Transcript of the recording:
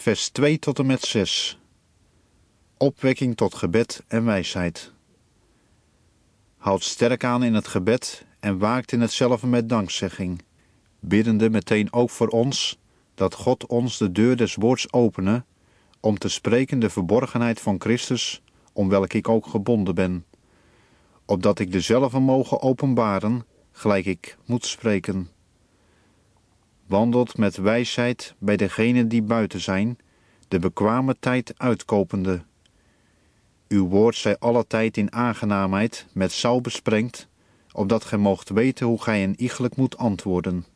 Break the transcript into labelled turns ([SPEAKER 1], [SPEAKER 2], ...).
[SPEAKER 1] vers 2 tot en met 6. Opwekking tot gebed en wijsheid. Houd sterk aan in het gebed en waakt in hetzelfde met dankzegging, biddende meteen ook voor ons, dat God ons de deur des woords opene, om te spreken de verborgenheid van Christus, om welke ik ook gebonden ben, opdat ik dezelfde moge openbaren, gelijk ik moet spreken. Wandelt met wijsheid bij degenen die buiten zijn, de bekwame tijd uitkopende. Uw woord zij alle tijd in aangenaamheid met zout besprengd, opdat gij moogt weten hoe gij een iegelijk moet antwoorden.